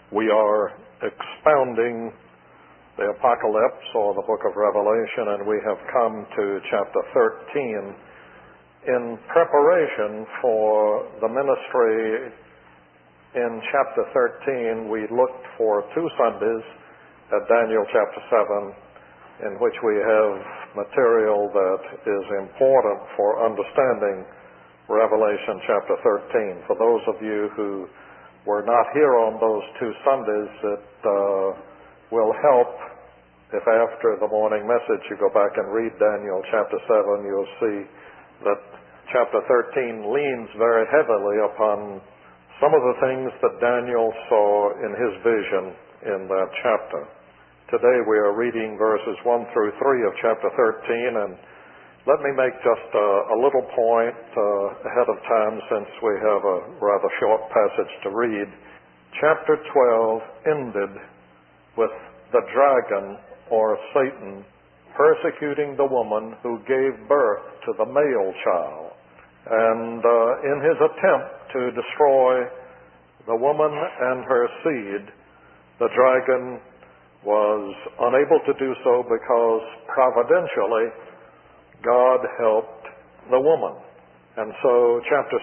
We are expounding the Apocalypse, or the book of Revelation, and we have come to chapter 13. In preparation for the ministry in chapter 13, we looked for 2 Sundays at Daniel chapter 7, in which we have material that is important for understanding Revelation chapter 13. For those of you who were not here on those 2 Sundays, it will help if after the morning message you go back and read Daniel chapter 7. You'll see that chapter 13 leans very heavily upon some of the things that Daniel saw in his vision in that chapter. Today we are reading verses 1 through 3 of chapter 13, and let me make just a little point ahead of time, since we have a rather short passage to read. Chapter 12 ended with the dragon, or Satan, persecuting the woman who gave birth to the male child. And in his attempt to destroy the woman and her seed, the dragon was unable to do so because providentially God helped the woman. And so chapter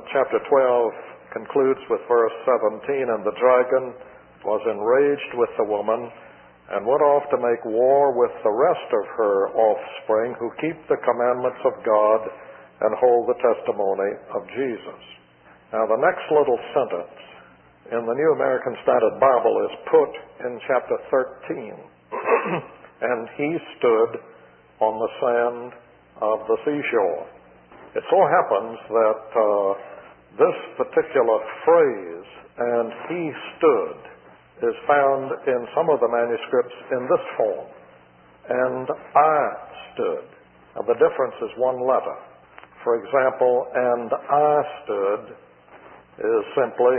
12 concludes with verse 17, and the dragon was enraged with the woman and went off to make war with the rest of her offspring who keep the commandments of God and hold the testimony of Jesus. Now the next little sentence in the New American Standard Bible is put in chapter 13. And he stood on the sand of the seashore. It so happens that this particular phrase, "and he stood," is found in some of the manuscripts in this form: "and I stood." Now the difference is one letter. For example, "and I stood" is simply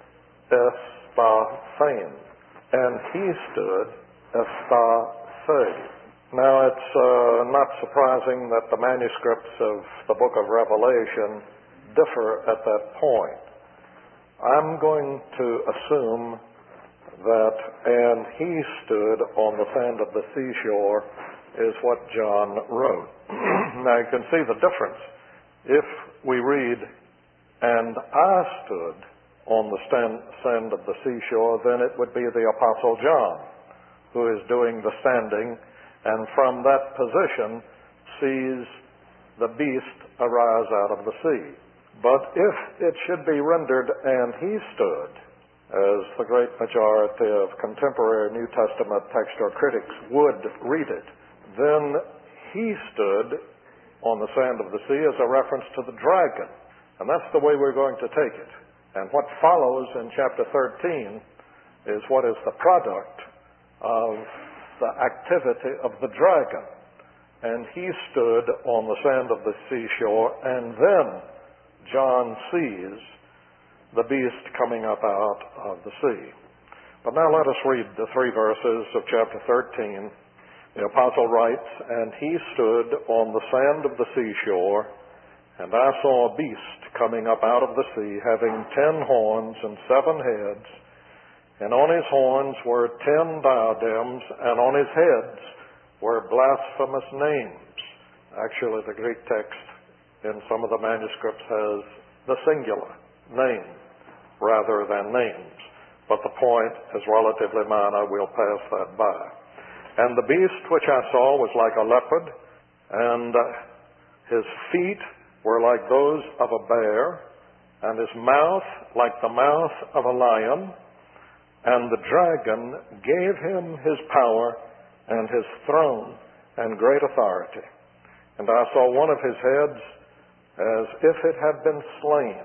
"espathen," and he stood "espathe." Now it's not surprising that the manuscripts of the book of Revelation differ at that point. I'm going to assume that "and he stood on the sand of the seashore" is what John wrote. Now you can see the difference. If we read "and I stood on the sand of the seashore," then it would be the Apostle John who is doing the standing, and from that position sees the beast arise out of the sea. But if it should be rendered "and he stood," as the great majority of contemporary New Testament textual critics would read it, then "he stood on the sand of the sea" is a reference to the dragon. And that's the way we're going to take it. And what follows in chapter 13 is what is the product of the activity of the dragon. "And he stood on the sand of the seashore," and then John sees the beast coming up out of the sea. But now let us read the 3 verses of chapter 13. The apostle writes, "And he stood on the sand of the seashore, and I saw a beast coming up out of the sea, having 10 horns and 7 heads, and on his horns were 10 diadems, and on his heads were blasphemous names." Actually, the Greek text in some of the manuscripts has the singular, "name," rather than names. But the point is relatively minor. We'll pass that by. "And the beast which I saw was like a leopard, and his feet were like those of a bear, and his mouth like the mouth of a lion. And the dragon gave him his power and his throne and great authority. And I saw one of his heads as if it had been slain,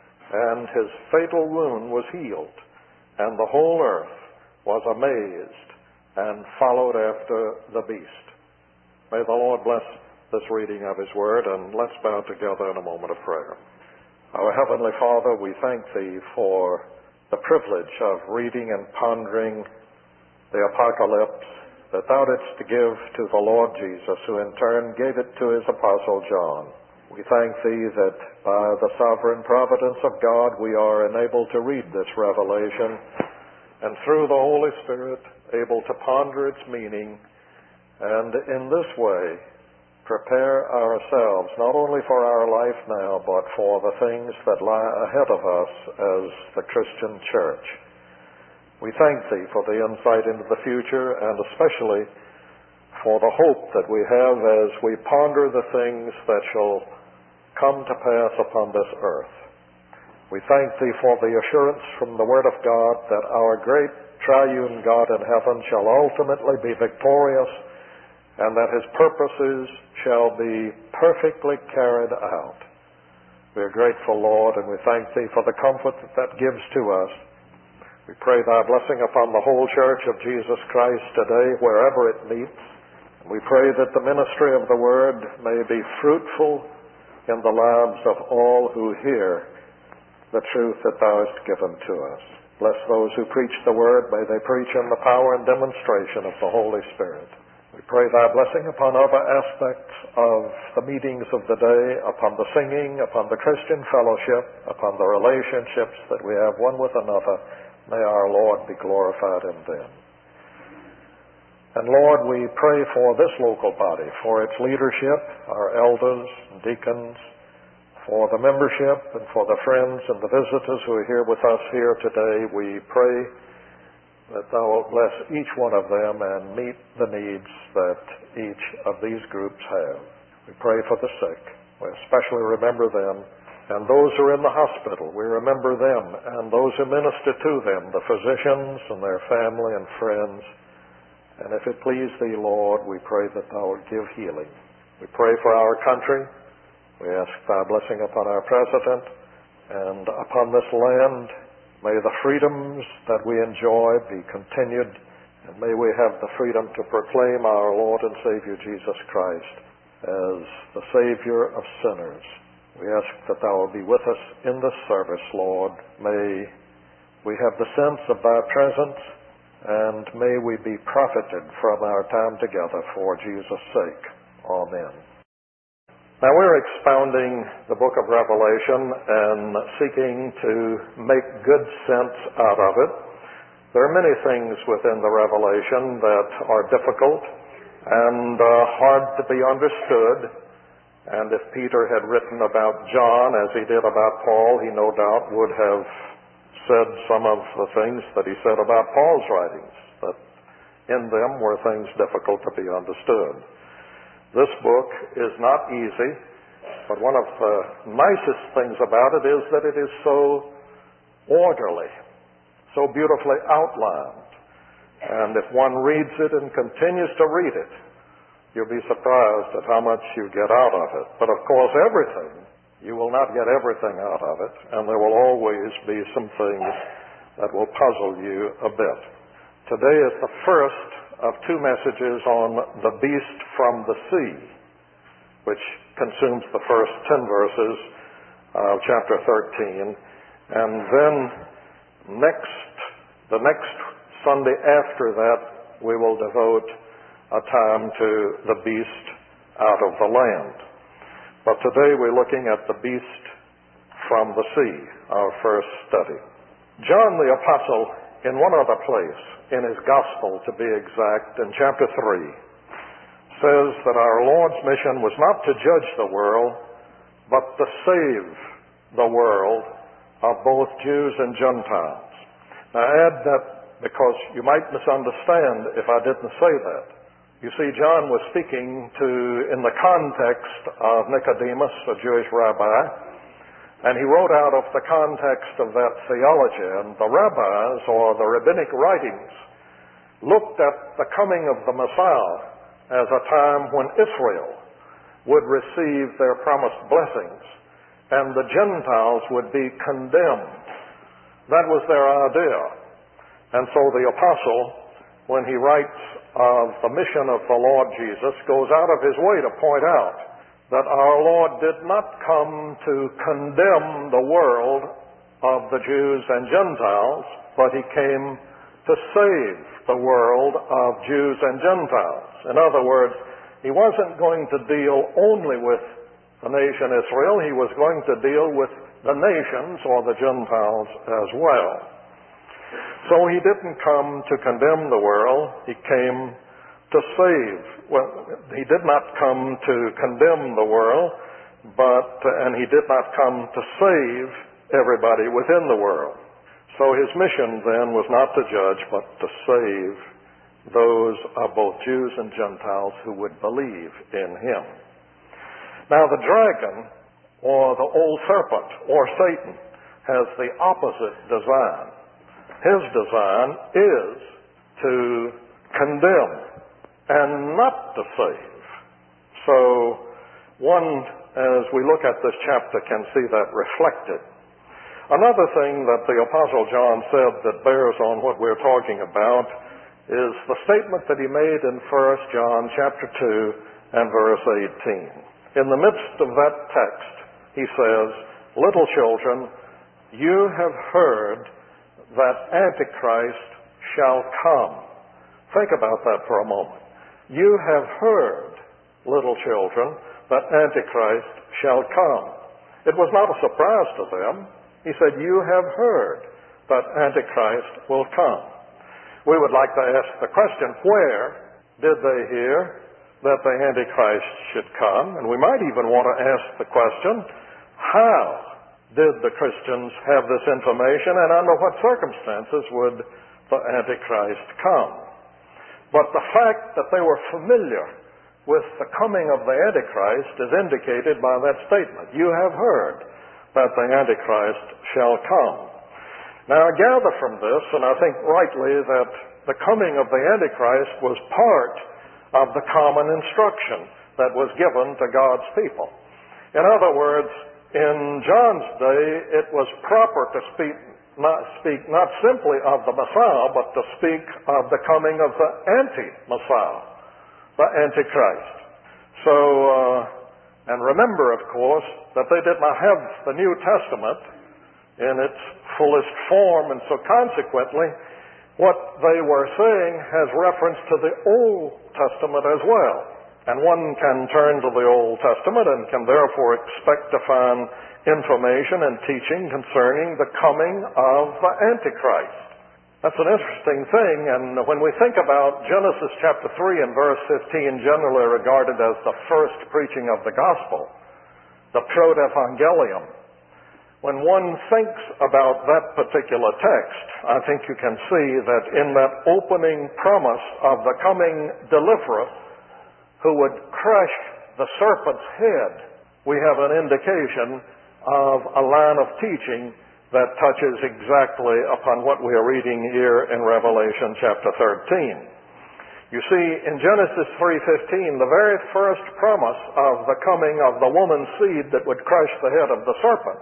and his fatal wound was healed, and the whole earth was amazed and followed after the beast." May the Lord bless this reading of his word, and let's bow together in a moment of prayer. Our Heavenly Father, we thank thee for the privilege of reading and pondering the Apocalypse that thou didst give to the Lord Jesus, who in turn gave it to his apostle John. We thank thee that by the sovereign providence of God we are enabled to read this revelation and through the Holy Spirit able to ponder its meaning, and in this way prepare ourselves not only for our life now, but for the things that lie ahead of us as the Christian church. We thank Thee for the insight into the future, and especially for the hope that we have as we ponder the things that shall come to pass upon this earth. We thank Thee for the assurance from the Word of God that our great triune God in heaven shall ultimately be victorious, and that His purposes shall be perfectly carried out. We are grateful, Lord, and we thank Thee for the comfort that gives to us. We pray Thy blessing upon the whole church of Jesus Christ today, wherever it meets. And we pray that the ministry of the Word may be fruitful in the lives of all who hear the truth that Thou hast given to us. Bless those who preach the Word. May they preach in the power and demonstration of the Holy Spirit. We pray Thy blessing upon other aspects of the meetings of the day, upon the singing, upon the Christian fellowship, upon the relationships that we have one with another. May our Lord be glorified in them. And Lord, we pray for this local body, for its leadership, our elders and deacons, for the membership and for the friends and the visitors who are here with us here today. We pray that Thou wilt bless each one of them and meet the needs that each of these groups have. We pray for the sick. We especially remember them. And those who are in the hospital, we remember them and those who minister to them, the physicians and their family and friends. And if it please Thee, Lord, we pray that Thou wilt give healing. We pray for our country. We ask Thy blessing upon our president and upon this land. May the freedoms that we enjoy be continued, and may we have the freedom to proclaim our Lord and Savior Jesus Christ as the Savior of sinners. We ask that Thou will be with us in this service, Lord. May we have the sense of Thy presence, and may we be profited from our time together for Jesus' sake. Amen. Now we're expounding the book of Revelation and seeking to make good sense out of it. There are many things within the Revelation that are difficult and hard to be understood. And if Peter had written about John as he did about Paul, he no doubt would have said some of the things that he said about Paul's writings, that in them were things difficult to be understood. This book is not easy, but one of the nicest things about it is that it is so orderly, so beautifully outlined. And if one reads it and continues to read it, you'll be surprised at how much you get out of it. But of course, you will not get everything out of it, and there will always be some things that will puzzle you a bit. Today is the first of two messages on the beast from the sea, which consumes the first 10 verses of chapter 13. And then the next Sunday after that, we will devote a time to the beast out of the land. But today we're looking at the beast from the sea, our first study. John the Apostle, in one other place, in his Gospel to be exact, in chapter 3, says that our Lord's mission was not to judge the world, but to save the world of both Jews and Gentiles. Now add that because you might misunderstand if I didn't say that. You see, John was speaking in the context of Nicodemus, a Jewish rabbi, and he wrote out of the context of that theology. And the rabbis, or the rabbinic writings, looked at the coming of the Messiah as a time when Israel would receive their promised blessings and the Gentiles would be condemned. That was their idea. And so the apostle, when he writes of the mission of the Lord Jesus, goes out of his way to point out that our Lord did not come to condemn the world of the Jews and Gentiles, but he came to save the world of Jews and Gentiles. In other words, he wasn't going to deal only with the nation Israel, he was going to deal with the nations or the Gentiles as well. So So he didn't come to condemn the world, he came to save. Well, he did not come to condemn the world, and he did not come to save everybody within the world. So his mission then was not to judge, but to save those of both Jews and Gentiles who would believe in him. Now the dragon, or the old serpent, or Satan, has the opposite design. His design is to condemn and not to save. So one, as we look at this chapter, can see that reflected. Another thing that the Apostle John said that bears on what we're talking about is the statement that he made in 1 John chapter 2 and verse 18. In the midst of that text, he says, "Little children, you have heard that Antichrist shall come." Think about that for a moment. You have heard, little children, that Antichrist shall come. It was not a surprise to them. He said, you have heard that Antichrist will come. We would like to ask the question, where did they hear that the Antichrist should come? And we might even want to ask the question, how did the Christians have this information, and under what circumstances would the Antichrist come? But the fact that they were familiar with the coming of the Antichrist is indicated by that statement. You have heard that the Antichrist shall come. Now I gather from this, and I think rightly, that the coming of the Antichrist was part of the common instruction that was given to God's people. In other words, in John's day, it was proper to speak not simply of the Messiah, but to speak of the coming of the anti-Messiah, the Antichrist. So, and remember, of course, that they did not have the New Testament in its fullest form, and so consequently, what they were saying has reference to the Old Testament as well. And one can turn to the Old Testament and can therefore expect to find information and teaching concerning the coming of the Antichrist. That's an interesting thing, and when we think about Genesis chapter 3 and verse 15, generally regarded as the first preaching of the gospel, the Protevangelium, when one thinks about that particular text, I think you can see that in that opening promise of the coming deliverer who would crush the serpent's head, we have an indication of a line of teaching that touches exactly upon what we are reading here in Revelation chapter 13. You see, in Genesis 3:15, the very first promise of the coming of the woman's seed that would crush the head of the serpent,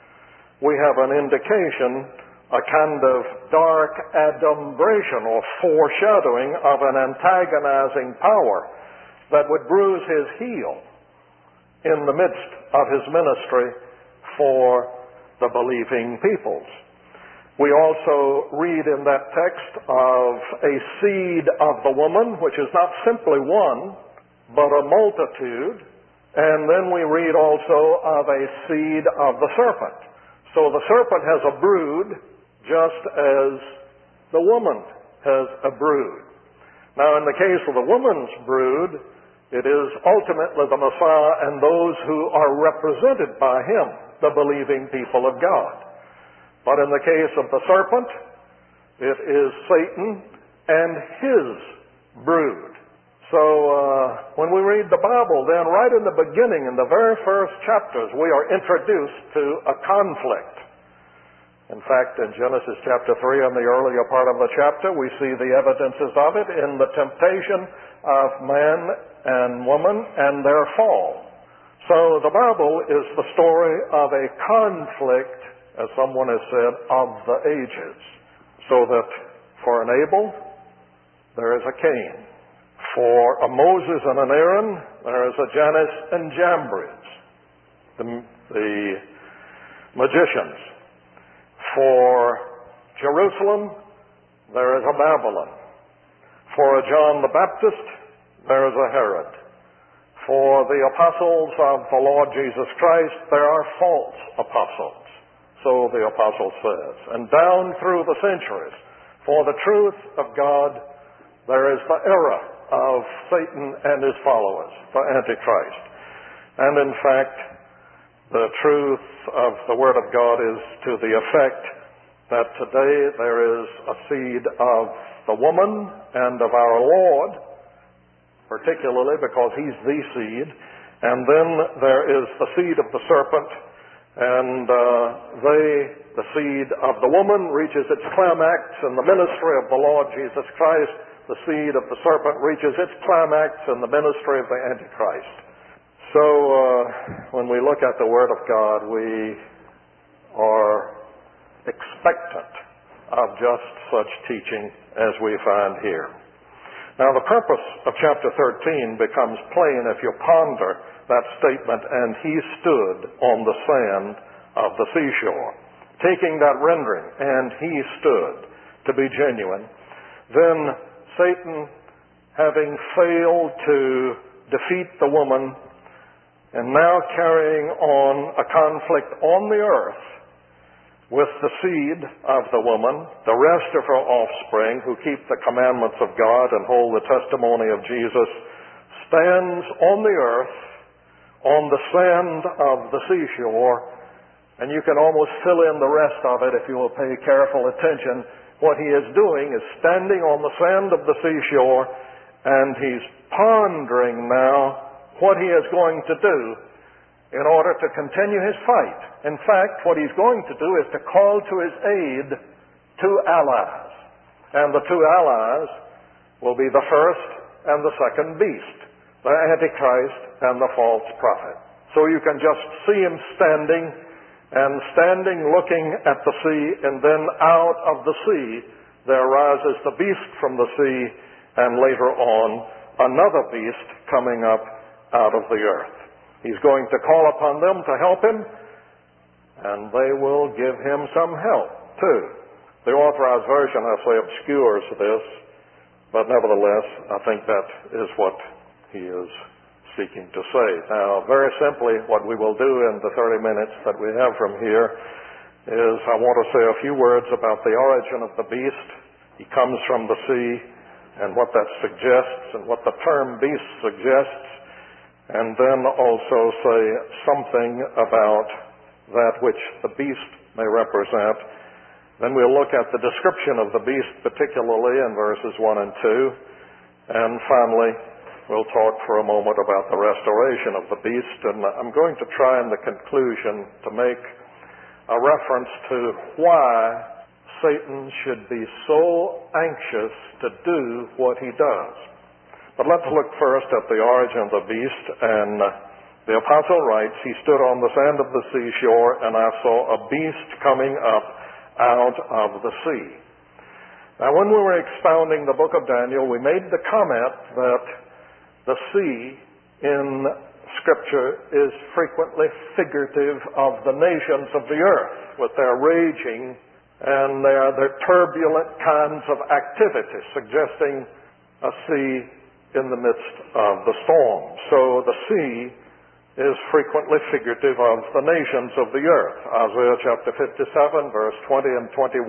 we have an indication, a kind of dark adumbration or foreshadowing of an antagonizing power that would bruise his heel in the midst of his ministry for the believing peoples. We also read in that text of a seed of the woman, which is not simply one, but a multitude. And then we read also of a seed of the serpent. So the serpent has a brood just as the woman has a brood. Now in the case of the woman's brood, it is ultimately the Messiah and those who are represented by him, the believing people of God. But in the case of the serpent, it is Satan and his brood. So when we read the Bible, then right in the beginning, in the very first chapters, we are introduced to a conflict. In fact, in Genesis chapter 3, in the earlier part of the chapter, we see the evidences of it in the temptation of man and woman and their fall. So the Bible is the story of a conflict, as someone has said, of the ages. So that for an Abel, there is a Cain. For a Moses and an Aaron, there is a Jannes and Jambres, the magicians. For Jerusalem, there is a Babylon. For a John the Baptist, there is a Herod. For the apostles of the Lord Jesus Christ, there are false apostles. So the apostle says. And down through the centuries, For the truth of God, there is the error of Satan and his followers, the Antichrist. And in fact, the truth of the Word of God is to the effect that today there is a seed of the woman and of our Lord, particularly because he's the seed, and then there is the seed of the serpent, and the seed of the woman reaches its climax in the ministry of the Lord Jesus Christ. The seed of the serpent reaches its climax in the ministry of the Antichrist. So when we look at the Word of God, we are expectant of just such teaching as we find here. Now, the purpose of chapter 13 becomes plain if you ponder that statement, and he stood on the sand of the seashore. Taking that rendering, and he stood, to be genuine, then Satan, having failed to defeat the woman, and now carrying on a conflict on the earth with the seed of the woman, the rest of her offspring who keep the commandments of God and hold the testimony of Jesus, stands on the earth, on the sand of the seashore, and you can almost fill in the rest of it if you will pay careful attention. What he is doing is standing on the sand of the seashore, and he's pondering now what he is going to do in order to continue his fight. In fact, what he's going to do is to call to his aid two allies. And the two allies will be the first and the second beast, the Antichrist and the false prophet. So you can just see him standing looking at the sea, and then out of the sea there rises the beast from the sea, and later on another beast coming up out of the earth. He's going to call upon them to help him, and they will give him some help too. The Authorized Version, I say, obscures this, but nevertheless, I think that is what he is seeking to say. Now, very simply, what we will do in the 30 minutes that we have from here is I want to say a few words about the origin of the beast. He comes from the sea, and what that suggests, and what the term beast suggests, and then also say something about that which the beast may represent. Then we'll look at the description of the beast, particularly in verses 1 and 2. And finally, we'll talk for a moment about the restoration of the beast. And I'm going to try in the conclusion to make a reference to why Satan should be so anxious to do what he does. But let's look first at the origin of the beast. And the apostle writes, he stood on the sand of the seashore, and I saw a beast coming up out of the sea. Now, when we were expounding the book of Daniel, we made the comment that the sea in Scripture is frequently figurative of the nations of the earth, with their raging and their turbulent kinds of activity, suggesting a sea in the midst of the storm. So the sea is frequently figurative of the nations of the earth. Isaiah chapter 57, verse 20 and 21.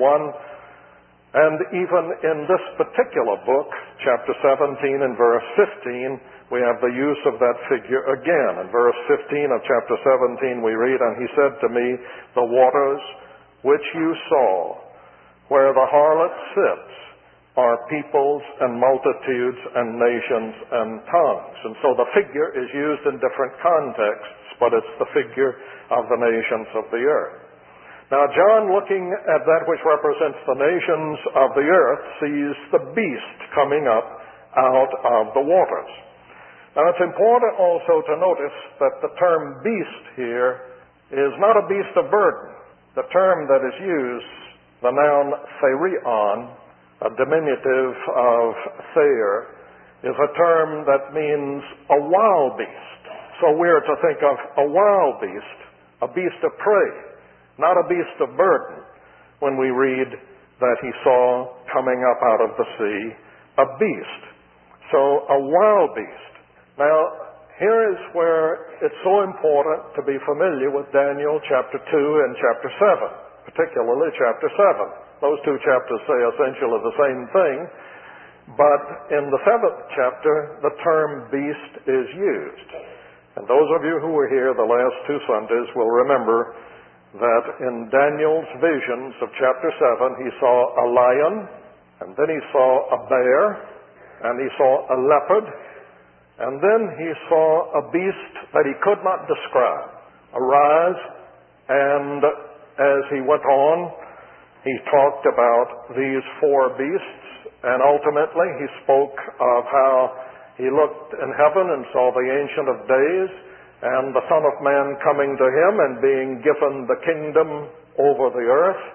And even in this particular book, chapter 17 and verse 15, we have the use of that figure again. In verse 15 of chapter 17 we read, and he said to me, the waters which you saw, where the harlot sits, are peoples and multitudes and nations and tongues. And so the figure is used in different contexts, but it's the figure of the nations of the earth. Now, John, looking at that which represents the nations of the earth, sees the beast coming up out of the waters. Now, it's important also to notice that the term beast here is not a beast of burden. The term that is used, the noun therion, a diminutive of thayer, is a term that means a wild beast. So we're to think of a wild beast, a beast of prey, not a beast of burden, when we read that he saw coming up out of the sea a beast. So a wild beast. Now, here is where it's so important to be familiar with Daniel chapter 2 and chapter 7, particularly chapter 7. those two chapters say essentially the same thing, but in the 7th chapter, the term beast is used. And those of you who were here the last two Sundays will remember that in Daniel's visions of chapter 7, he saw a lion, and then he saw a bear, and he saw a leopard, and then he saw a beast that he could not describe arise, and as he went on, he talked about these four beasts, and ultimately he spoke of how he looked in heaven and saw the Ancient of Days and the Son of Man coming to him and being given the kingdom over the earth.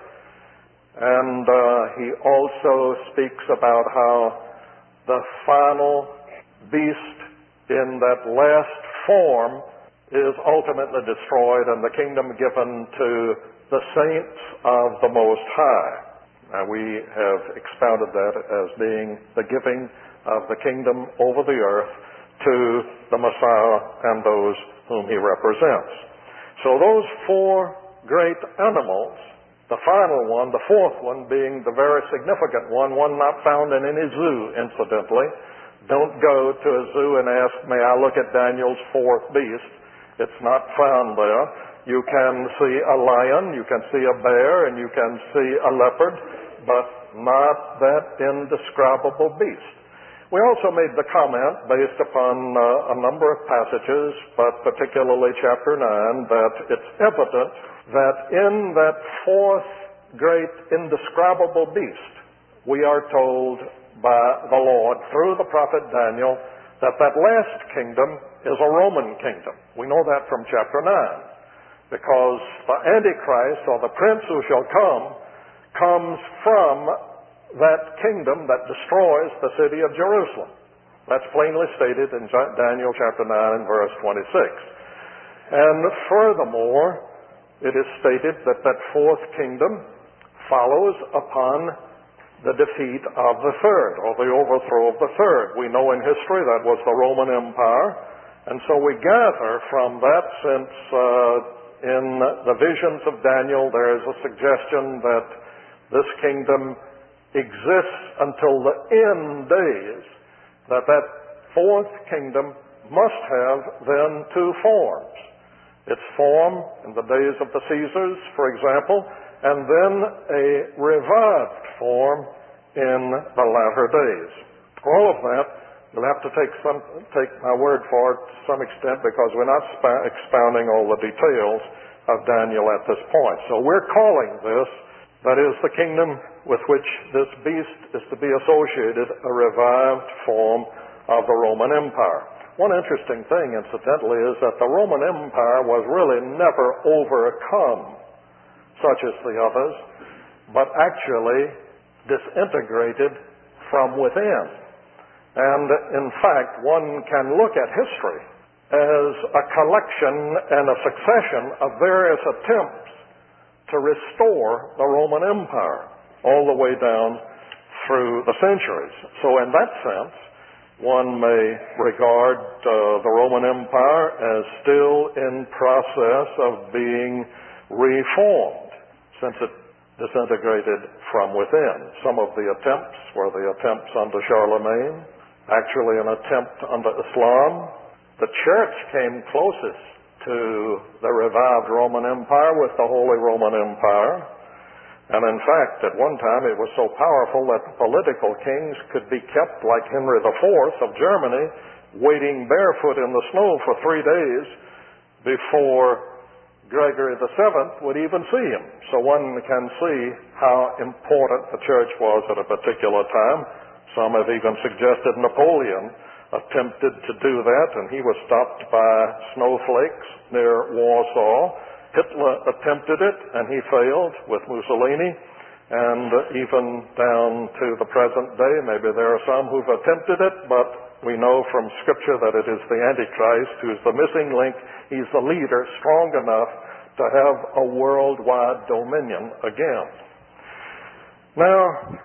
And he also speaks about how the final beast in that last form is ultimately destroyed and the kingdom given to the saints of the Most High. Now, we have expounded that as being the giving of the kingdom over the earth to the Messiah and those whom he represents. So those four great animals, the final one, the fourth one, being the very significant one not found in any zoo, incidentally. Don't go to a zoo and ask, may I look at Daniel's fourth beast? It's not found there. You can see a lion, you can see a bear, and you can see a leopard, but not that indescribable beast. We also made the comment, based upon a number of passages, but particularly chapter 9, that it's evident that in that fourth great indescribable beast, we are told by the Lord through the prophet Daniel that that last kingdom is a Roman kingdom. We know that from chapter 9, because the Antichrist, or the prince who shall come, comes from that kingdom that destroys the city of Jerusalem. That's plainly stated in Daniel chapter 9 and verse 26. And furthermore, it is stated that that fourth kingdom follows upon the defeat of the third, or the overthrow of the third. We know in history that was the Roman Empire, and so we gather from that, since in the visions of Daniel there is a suggestion that this kingdom exists until the end days, that that fourth kingdom must have then two forms. Its form in the days of the Caesars, for example, and then a revived form in the latter days. All of that, you'll have to take my word for it to some extent, because we're not expounding all the details of Daniel at this point. So we're calling this, that is, the kingdom with which this beast is to be associated, a revived form of the Roman Empire. One interesting thing, incidentally, is that the Roman Empire was really never overcome, such as the others, but actually disintegrated from within. And in fact, one can look at history as a collection and a succession of various attempts to restore the Roman Empire all the way down through the centuries. So in that sense, one may regard the Roman Empire as still in process of being reformed, since it disintegrated from within. Some of the attempts were the attempts under Charlemagne, actually an attempt under Islam. The church came closest to the revived Roman Empire with the Holy Roman Empire. And in fact, at one time it was so powerful that political kings could be kept, like Henry IV of Germany, wading barefoot in the snow for 3 days before Gregory VII would even see him. So one can see how important the church was at a particular time. Some have even suggested Napoleon attempted to do that, and he was stopped by snowflakes near Warsaw. Hitler attempted it, and he failed with Mussolini. And even down to the present day, maybe there are some who've attempted it, but we know from Scripture that it is the Antichrist who's the missing link. He's the leader strong enough to have a worldwide dominion again. Now,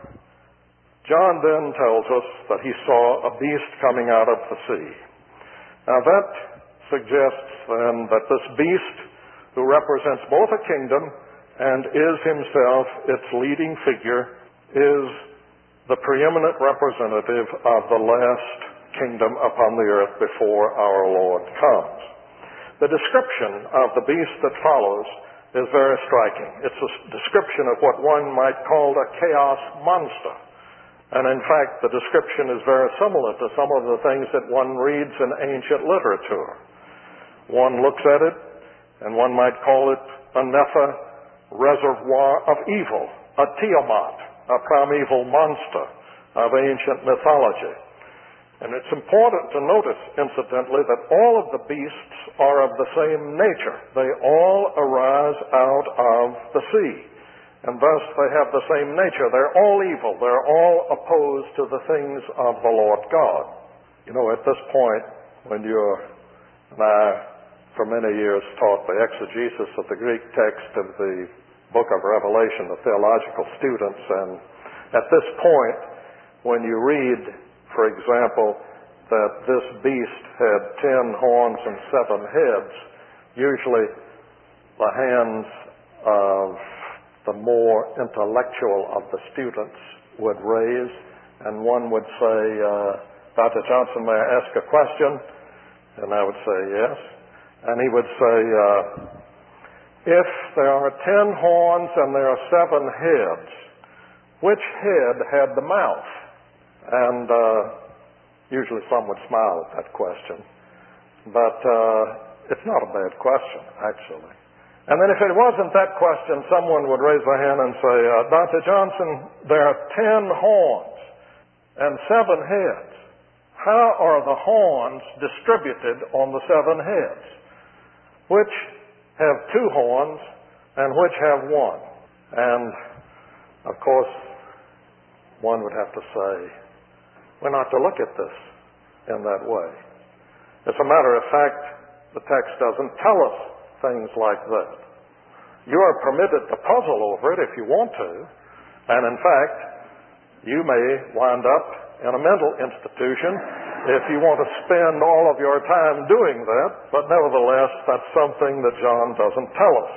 John then tells us that he saw a beast coming out of the sea. Now that suggests then that this beast, who represents both a kingdom and is himself its leading figure, is the preeminent representative of the last kingdom upon the earth before our Lord comes. The description of the beast that follows is very striking. It's a description of what one might call a chaos monster. And in fact, the description is very similar to some of the things that one reads in ancient literature. One looks at it, and one might call it a Nepha reservoir of evil, a Tiamat, a primeval monster of ancient mythology. And it's important to notice, incidentally, that all of the beasts are of the same nature. They all arise out of the sea, and thus they have the same nature. They're all evil. They're all opposed to the things of the Lord God. You know, at this point, when you and I, for many years, taught the exegesis of the Greek text of the book of Revelation to theological students, and at this point, when you read, for example, that this beast had 10 horns and 7 heads, usually the hands of the more intellectual of the students would raise, and one would say, Dr. Johnson, may I ask a question? And I would say, yes. And he would say, if there are 10 horns and there are 7 heads, which head had the mouth? And usually some would smile at that question. But it's not a bad question, actually. And then if it wasn't that question, someone would raise their hand and say, Dr. Johnson, there are 10 horns and 7 heads. How are the horns distributed on the 7 heads? Which have 2 horns and which have 1? And, of course, one would have to say, we're not to look at this in that way. As a matter of fact, the text doesn't tell us things like that. You are permitted to puzzle over it if you want to, and in fact, you may wind up in a mental institution if you want to spend all of your time doing that, but nevertheless, that's something that John doesn't tell us.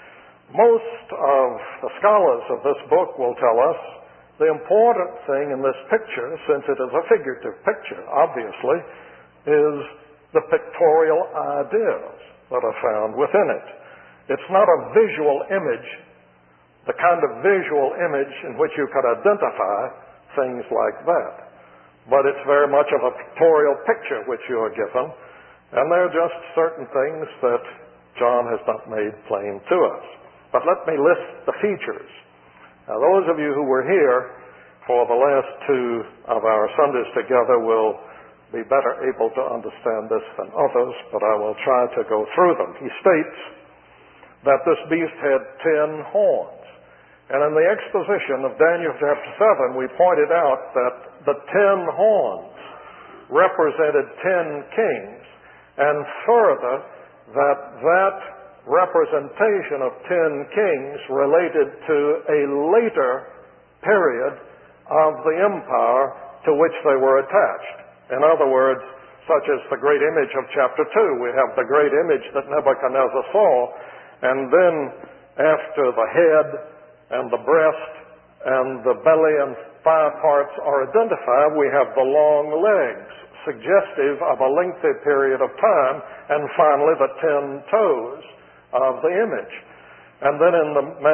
Most of the scholars of this book will tell us the important thing in this picture, since it is a figurative picture, obviously, is the pictorial ideas that are found within it. It's not a visual image, the kind of visual image in which you could identify things like that. But it's very much of a pictorial picture which you are given, and there are just certain things that John has not made plain to us. But let me list the features. Now, those of you who were here for the last 2 of our Sundays together will be better able to understand this than others, but I will try to go through them. He states that this beast had 10 horns. And in the exposition of Daniel chapter 7, we pointed out that the 10 horns represented 10 kings, and further, that representation of 10 kings related to a later period of the empire to which they were attached. In other words, such as the great image of chapter 2. We have the great image that Nebuchadnezzar saw, and then after the head and the breast and the belly and 5 parts are identified, we have the long legs, suggestive of a lengthy period of time, and finally the 10 toes of the image. And then in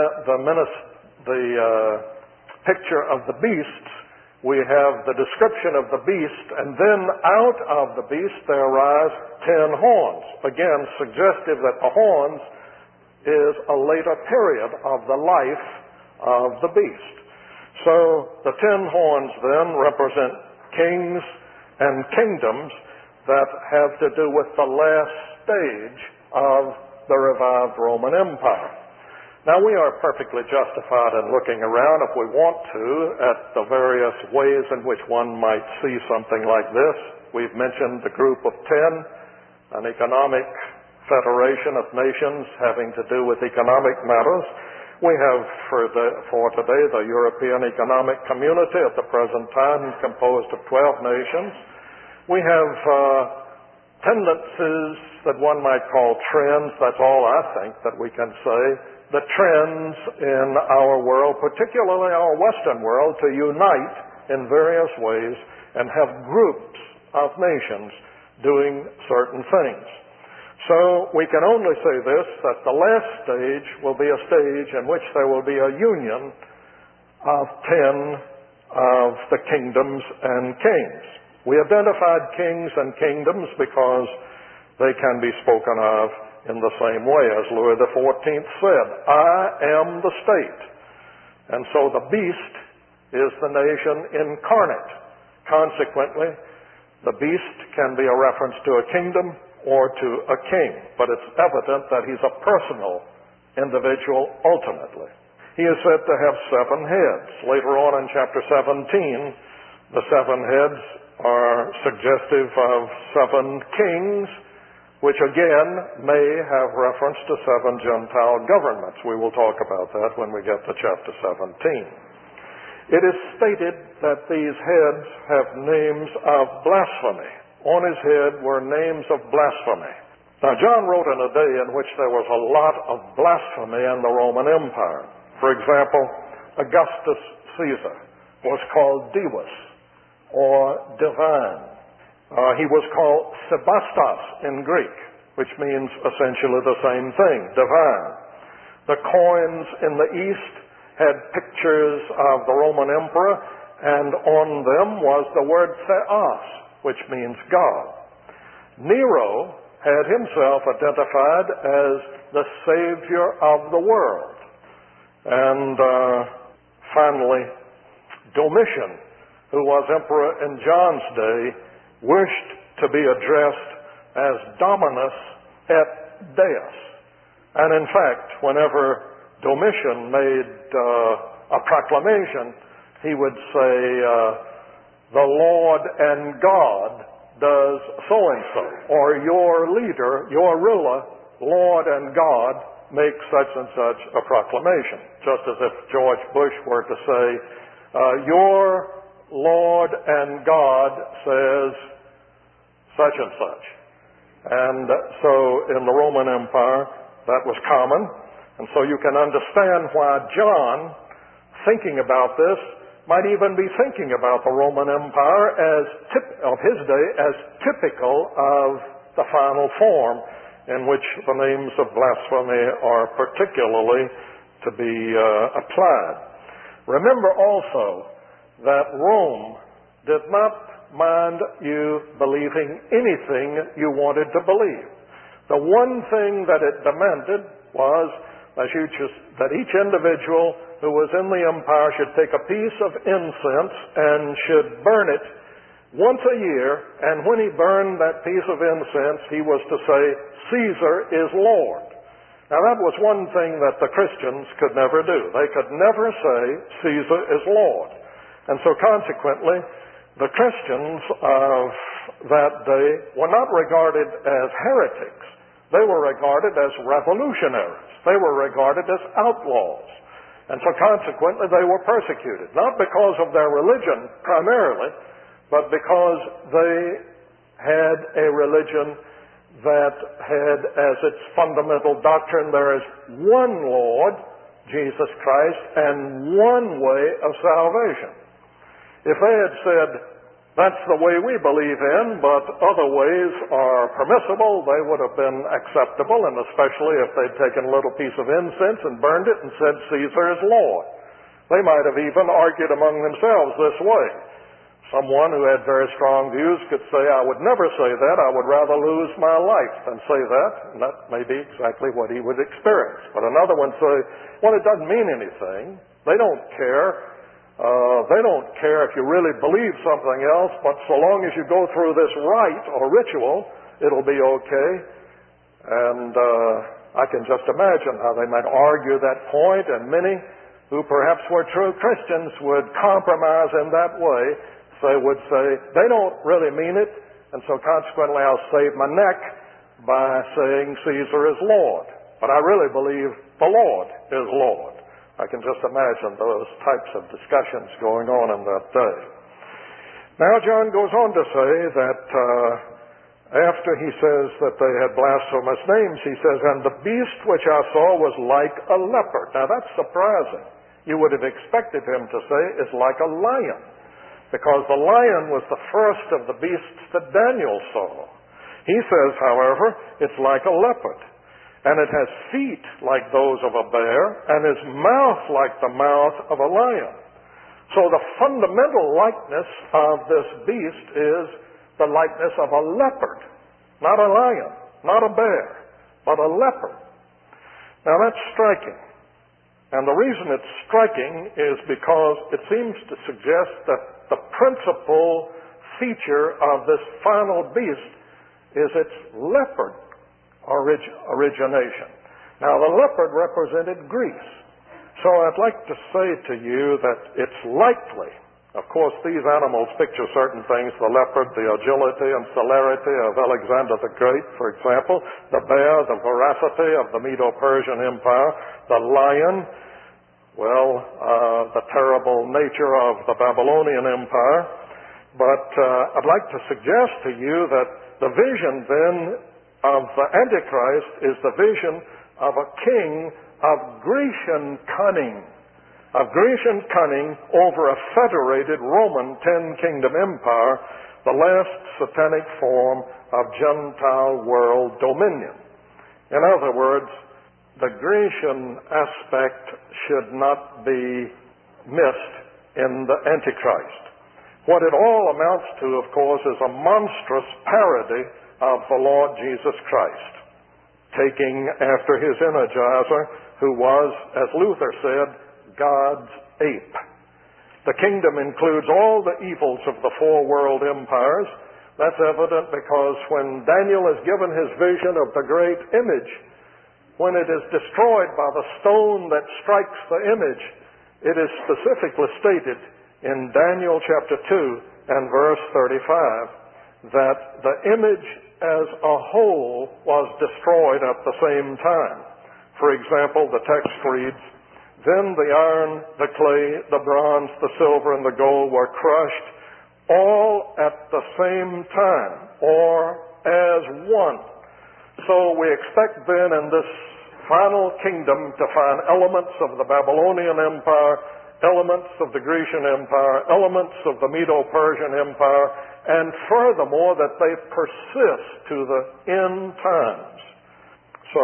the picture of the beasts, we have the description of the beast, and then out of the beast there arise 10 horns. Again, suggestive that the horns is a later period of the life of the beast. So the 10 horns then represent kings and kingdoms that have to do with the last stage of the revived Roman Empire. Now, we are perfectly justified in looking around, if we want to, at the various ways in which one might see something like this. We've mentioned the Group of 10, an economic federation of nations having to do with economic matters. We have, for today, the European Economic Community at the present time, composed of 12 nations. We have tendencies that one might call trends, that's all I think that we can say, the trends in our world, particularly our Western world, to unite in various ways and have groups of nations doing certain things. So we can only say this, that the last stage will be a stage in which there will be a union of 10 of the kingdoms and kings. We identified kings and kingdoms because they can be spoken of in the same way as Louis XIV said, I am the state. And so the beast is the nation incarnate. Consequently, the beast can be a reference to a kingdom or to a king, but it's evident that he's a personal individual ultimately. He is said to have 7 heads. Later on in chapter 17, the 7 heads are suggestive of 7 kings, which again may have reference to 7 Gentile governments. We will talk about that when we get to chapter 17. It is stated that these heads have names of blasphemy. On his head were names of blasphemy. Now, John wrote in a day in which there was a lot of blasphemy in the Roman Empire. For example, Augustus Caesar was called Divus, or divine. He was called Sebastos in Greek, which means essentially the same thing, divine. The coins in the East had pictures of the Roman emperor, and on them was the word Theos, which means God. Nero had himself identified as the Savior of the world. And finally, Domitian, who was emperor in John's day, wished to be addressed as Dominus et Deus. And in fact, whenever Domitian made a proclamation, he would say, the Lord and God does so-and-so, or your leader, your ruler, Lord and God, makes such and such a proclamation. Just as if George Bush were to say, your Lord and God says such and such. And so in the Roman Empire, that was common. And so you can understand why John, thinking about this, might even be thinking about the Roman Empire of his day as typical of the final form in which the names of blasphemy are particularly to be applied. Remember also that Rome did not mind you believing anything you wanted to believe. The one thing that it demanded was that each individual who was in the empire should take a piece of incense and should burn it once a year, and when he burned that piece of incense, he was to say, Caesar is Lord. Now that was one thing that the Christians could never do. They could never say, Caesar is Lord. And so consequently, the Christians of that day were not regarded as heretics. They were regarded as revolutionaries. They were regarded as outlaws. And so consequently, they were persecuted, not because of their religion primarily, but because they had a religion that had as its fundamental doctrine, there is one Lord, Jesus Christ, and one way of salvation. If they had said, that's the way we believe in, but other ways are permissible, they would have been acceptable, and especially if they'd taken a little piece of incense and burned it and said, Caesar is Lord. They might have even argued among themselves this way. Someone who had very strong views could say, I would never say that, I would rather lose my life than say that, and that may be exactly what he would experience. But another one say, well, it doesn't mean anything. They don't care. They don't care if you really believe something else, but so long as you go through this rite or ritual, it'll be okay. And I can just imagine how they might argue that point, and many who perhaps were true Christians would compromise in that way. Would say, they don't really mean it, and so consequently I'll save my neck by saying Caesar is Lord. But I really believe the Lord is Lord. I can just imagine those types of discussions going on in that day. Now John goes on to say that After he says that they had blasphemous names, he says, and the beast which I saw was like a leopard. Now that's surprising. You would have expected him to say it's like a lion, because the lion was the first of the beasts that Daniel saw. He says, however, it's like a leopard, and it has feet like those of a bear, and his mouth like the mouth of a lion. So the fundamental likeness of this beast is the likeness of a leopard, not a lion, not a bear, but a leopard. Now that's striking. And the reason it's striking is because it seems to suggest that the principal feature of this final beast is its leopard origination. Now the leopard represented Greece. So I'd like to say to you that it's likely, of course these animals picture certain things, the leopard, the agility and celerity of Alexander the Great, for example, the bear, the voracity of the Medo-Persian Empire, the lion, the terrible nature of the Babylonian Empire. But I'd like to suggest to you that the vision then of the Antichrist is the vision of a king of Grecian cunning, over a federated Roman 10-kingdom empire, the last satanic form of Gentile world dominion. In other words, the Grecian aspect should not be missed in the Antichrist. What it all amounts to, of course, is a monstrous parody of the Lord Jesus Christ, taking after his energizer, who was, as Luther said, God's ape. The kingdom includes all the evils of the four world empires. That's evident because when Daniel is given his vision of the great image, when it is destroyed by the stone that strikes the image, it is specifically stated in Daniel chapter 2 and verse 35 that the image as a whole was destroyed at the same time. For example, the text reads, then the iron, the clay, the bronze, the silver, and the gold were crushed all at the same time, or as one. So we expect then in this final kingdom to find elements of the Babylonian Empire, elements of the Grecian Empire, elements of the Medo-Persian Empire, and furthermore that they persist to the end times. So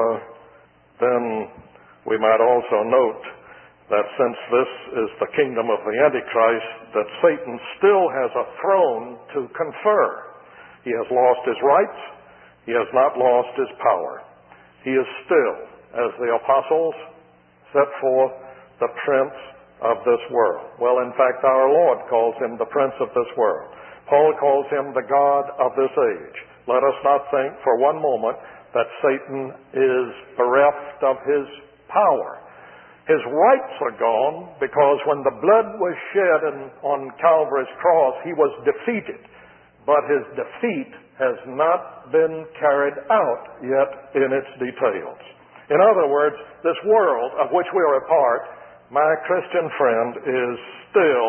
then we might also note that since this is the kingdom of the Antichrist, that Satan still has a throne to confer. He has lost his rights. He has not lost his power. He is still, as the apostles set forth, the prince of this world. Well, in fact, our Lord calls him the prince of this world. Paul calls him the God of this age. Let us not think for one moment that Satan is bereft of his power. His rights are gone because when the blood was shed on Calvary's cross, he was defeated. But his defeat has not been carried out yet in its details. In other words, this world of which we are a part, my Christian friend, is still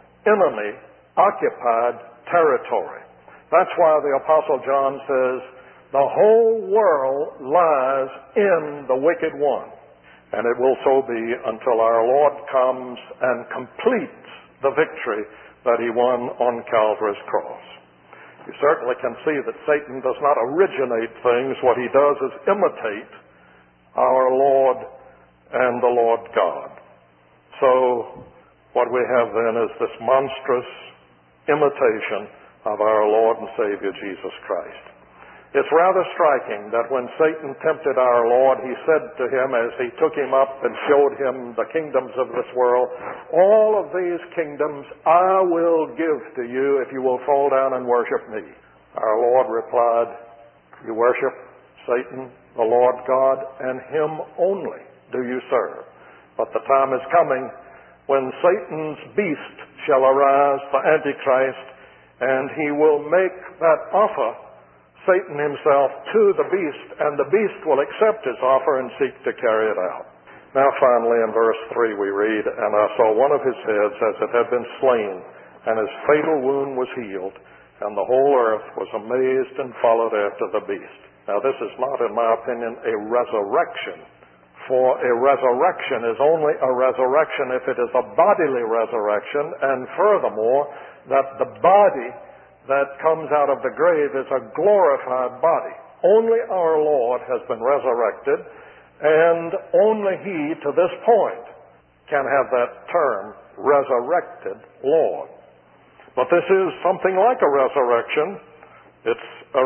enemy-occupied territory. That's why the Apostle John says, the whole world lies in the wicked one. And it will so be until our Lord comes and completes the victory that he won on Calvary's cross. You certainly can see that Satan does not originate things. What he does is imitate our Lord and the Lord God. So what we have then is this monstrous imitation of our Lord and Savior Jesus Christ. It's rather striking that when Satan tempted our Lord, he said to him as he took him up and showed him the kingdoms of this world, all of these kingdoms I will give to you if you will fall down and worship me. Our Lord replied, you worship Satan, the Lord God, and him only do you serve. But the time is coming when Satan's beast shall arise, the Antichrist, and he will make that offer, Satan himself, to the beast, and the beast will accept his offer and seek to carry it out. Now finally in verse 3 we read, and I saw one of his heads as it had been slain, and his fatal wound was healed, and the whole earth was amazed and followed after the beast. Now this is not, in my opinion, a resurrection, for a resurrection is only a resurrection if it is a bodily resurrection, and furthermore, that the body that comes out of the grave is a glorified body. Only our Lord has been resurrected, and only He, to this point, can have that term, resurrected Lord. But this is something like a resurrection. It's a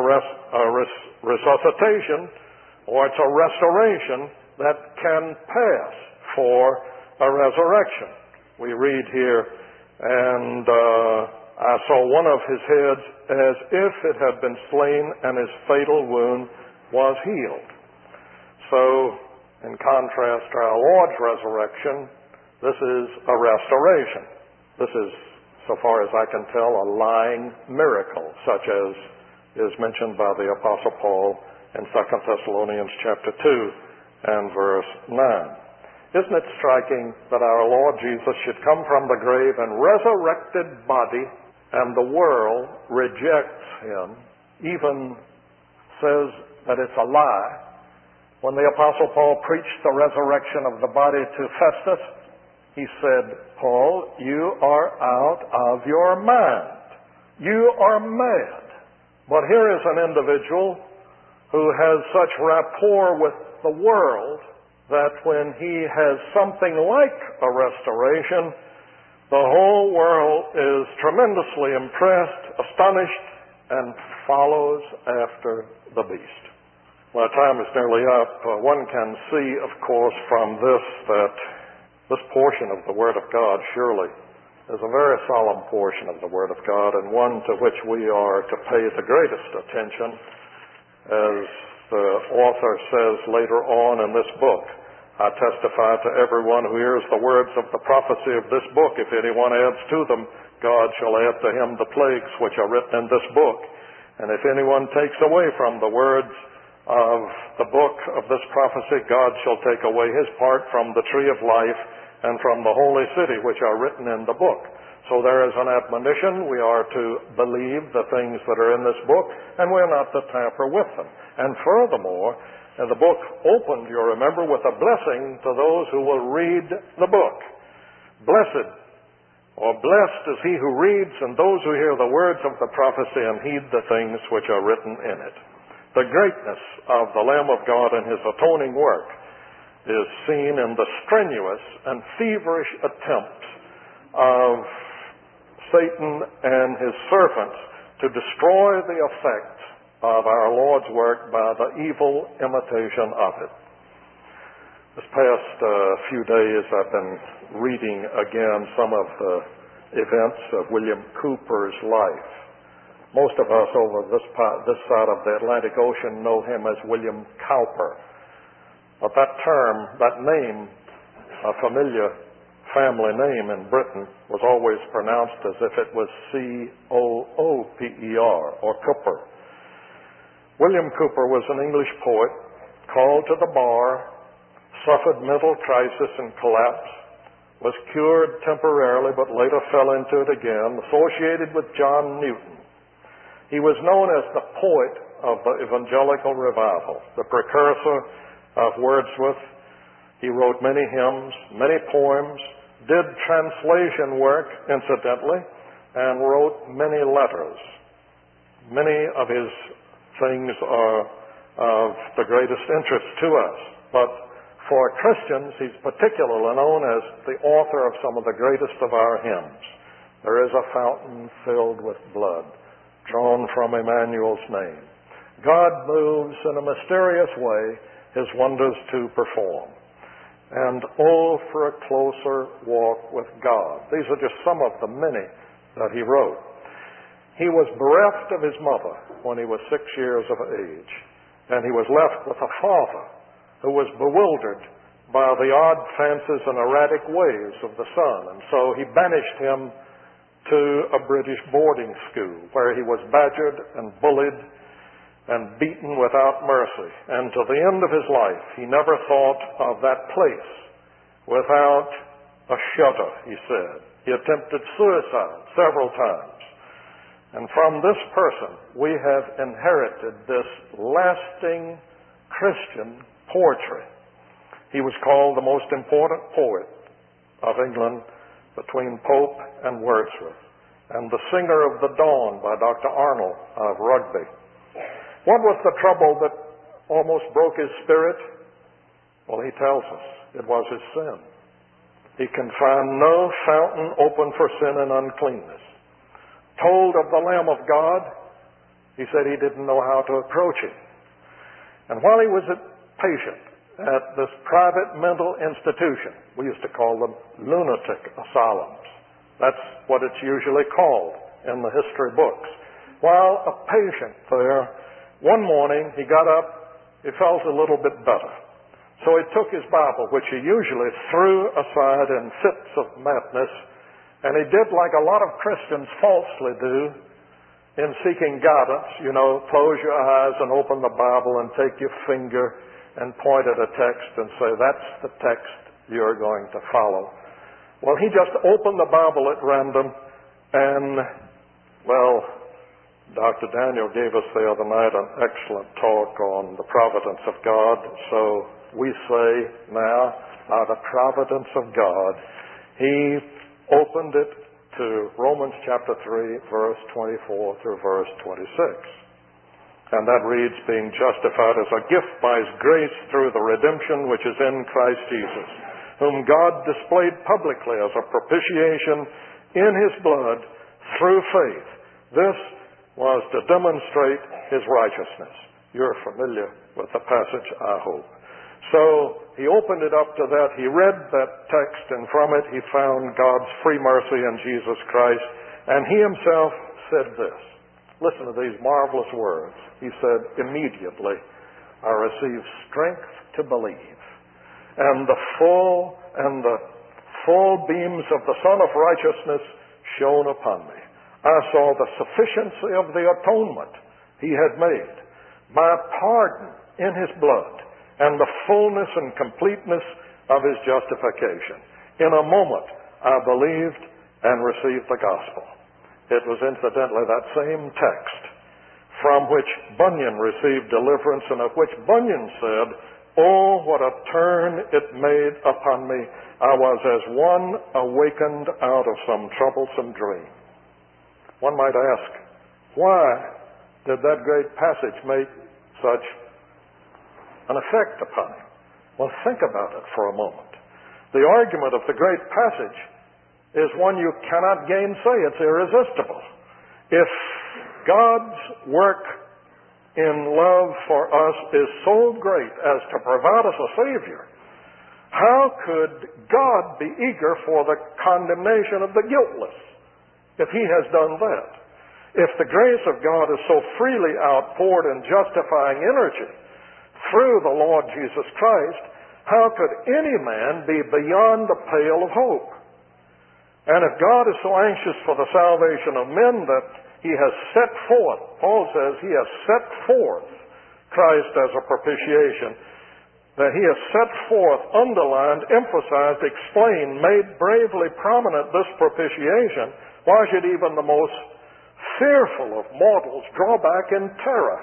resuscitation, or it's a restoration that can pass for a resurrection. We read here, and I saw one of his heads as if it had been slain, and his fatal wound was healed. So, in contrast to our Lord's resurrection, this is a restoration. This is, so far as I can tell, a lying miracle, such as is mentioned by the Apostle Paul in 2 Thessalonians chapter 2 and verse 9. Isn't it striking that our Lord Jesus should come from the grave in resurrected body, and the world rejects Him, even says that it's a lie? When the Apostle Paul preached the resurrection of the body to Festus, he said, Paul, you are out of your mind. You are mad. But here is an individual who has such rapport with the world that when he has something like a restoration, the whole world is tremendously impressed, astonished, and follows after the beast. My time is nearly up. One can see, of course, from this that this portion of the Word of God surely is a very solemn portion of the Word of God, and one to which we are to pay the greatest attention, as the author says later on in this book. I testify to everyone who hears the words of the prophecy of this book. If anyone adds to them, God shall add to him the plagues which are written in this book. And if anyone takes away from the words of the book of this prophecy, God shall take away his part from the tree of life and from the holy city which are written in the book. So there is an admonition. We are to believe the things that are in this book, and we're not to tamper with them. And furthermore, the book opened, you remember, with a blessing to those who will read the book. Blessed, or blessed is he who reads, and those who hear the words of the prophecy and heed the things which are written in it. The greatness of the Lamb of God and his atoning work is seen in the strenuous and feverish attempts of Satan and his servants to destroy the effects of our Lord's work by the evil imitation of it. This past few days I've been reading again some of the events of William Cooper's life. Most of us over this side of the Atlantic Ocean know him as William Cowper. But that term, that name, a familiar family name in Britain, was always pronounced as if it was C-O-O-P-E-R, or Cooper. William Cooper was an English poet, called to the bar, suffered mental crisis and collapse, was cured temporarily but later fell into it again, associated with John Newton. He was known as the poet of the Evangelical Revival, the precursor of Wordsworth. He wrote many hymns, many poems, did translation work, incidentally, and wrote many letters. Many of his things are of the greatest interest to us. But for Christians, he's particularly known as the author of some of the greatest of our hymns. There is a fountain filled with blood, drawn from Emmanuel's name. God moves in a mysterious way his wonders to perform. And oh, for a closer walk with God. These are just some of the many that he wrote. He was bereft of his mother when he was 6 years of age, and he was left with a father who was bewildered by the odd fancies and erratic ways of the son. And so he banished him to a British boarding school, where he was badgered and bullied and beaten without mercy. And to the end of his life, he never thought of that place without a shudder, he said. He attempted suicide several times. And from this person, we have inherited this lasting Christian poetry. He was called the most important poet of England between Pope and Wordsworth, and the Singer of the Dawn by Dr. Arnold of Rugby. What was the trouble that almost broke his spirit? Well, he tells us it was his sin. He can find no fountain open for sin and uncleanness. Told of the Lamb of God, he said he didn't know how to approach him. And while he was a patient at this private mental institution, we used to call them lunatic asylums. That's what it's usually called in the history books. While a patient there, one morning he got up, he felt a little bit better. So he took his Bible, which he usually threw aside in fits of madness, and he did like a lot of Christians falsely do in seeking guidance. You know, close your eyes and open the Bible and take your finger and point at a text and say, that's the text you're going to follow. Well, he just opened the Bible at random, and, well, Dr. Daniel gave us the other night an excellent talk on the providence of God. So we say now, by the providence of God, he opened it to Romans chapter 3, verse 24 through verse 26. And that reads, being justified as a gift by his grace through the redemption which is in Christ Jesus, whom God displayed publicly as a propitiation in his blood through faith. This was to demonstrate his righteousness. You're familiar with the passage, I hope. So he opened it up to that. He read that text, and from it he found God's free mercy in Jesus Christ. And he himself said this. Listen to these marvelous words. He said, immediately I received strength to believe, and the full beams of the Son of Righteousness shone upon me. I saw the sufficiency of the atonement he had made, my pardon in his blood, and the fullness and completeness of his justification. In a moment, I believed and received the gospel. It was incidentally that same text from which Bunyan received deliverance, and of which Bunyan said, oh, what a turn it made upon me. I was as one awakened out of some troublesome dream. One might ask, why did that great passage make such an effect upon him? Well, think about it for a moment. The argument of the great passage is one you cannot gainsay. It's irresistible. If God's work in love for us is so great as to provide us a Savior, how could God be eager for the condemnation of the guiltless if he has done that? If the grace of God is so freely outpoured in justifying energy through the Lord Jesus Christ, how could any man be beyond the pale of hope? And if God is so anxious for the salvation of men that he has set forth, Paul says he has set forth Christ as a propitiation, that he has set forth, underlined, emphasized, explained, made bravely prominent this propitiation, why should even the most fearful of mortals draw back in terror?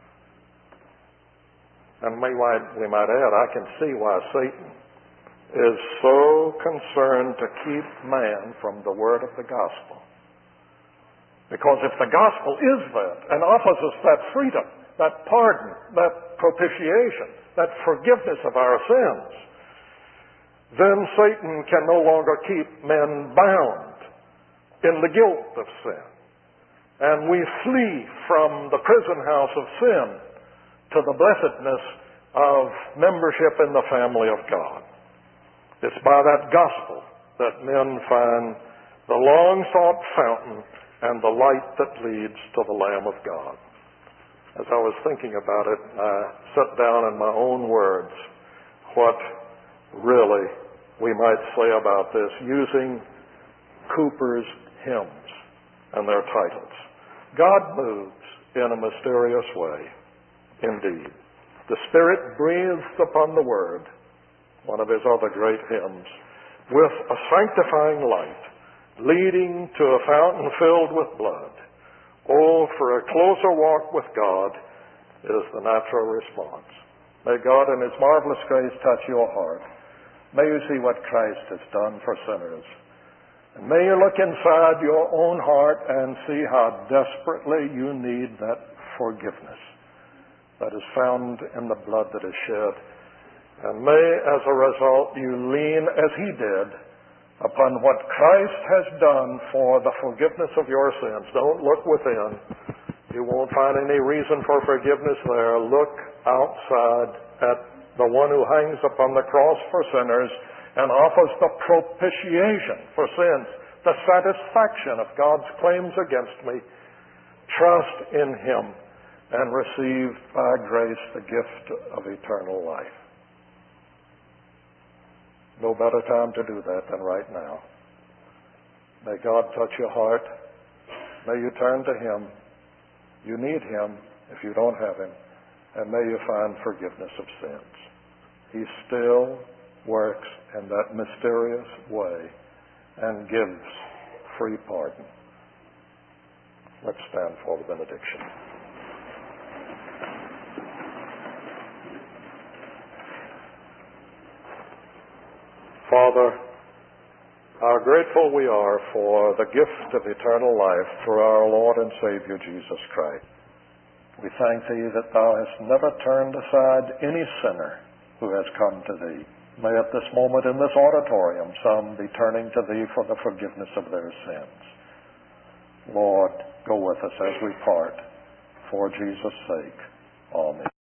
And we might add, I can see why Satan is so concerned to keep man from the word of the gospel. Because if the gospel is that, and offers us that freedom, that pardon, that propitiation, that forgiveness of our sins, then Satan can no longer keep men bound in the guilt of sin. And we flee from the prison house of sin to the blessedness of membership in the family of God. It's by that gospel that men find the long-sought fountain and the light that leads to the Lamb of God. As I was thinking about it, I set down in my own words what really we might say about this, using Cooper's hymns and their titles. God moves in a mysterious way, indeed. The Spirit breathes upon the Word, one of his other great hymns, with a sanctifying light, leading to a fountain filled with blood, Oh, for a closer walk with God is the natural response. May God in His marvelous grace touch your heart. May you see what Christ has done for sinners. And may you look inside your own heart and see how desperately you need that forgiveness that is found in the blood that is shed. And may, as a result, you lean, as He did, upon what Christ has done for the forgiveness of your sins. Don't look within. You won't find any reason for forgiveness there. Look outside at the one who hangs upon the cross for sinners and offers the propitiation for sins, the satisfaction of God's claims against me. Trust in Him and receive by grace the gift of eternal life. No better time to do that than right now. May God touch your heart. May you turn to Him. You need Him if you don't have Him. And may you find forgiveness of sins. He still works in that mysterious way and gives free pardon. Let's stand for the benediction. Father, how grateful we are for the gift of eternal life through our Lord and Savior Jesus Christ. We thank Thee that Thou hast never turned aside any sinner who has come to Thee. May at this moment in this auditorium some be turning to Thee for the forgiveness of their sins. Lord, go with us as we part. For Jesus' sake. Amen.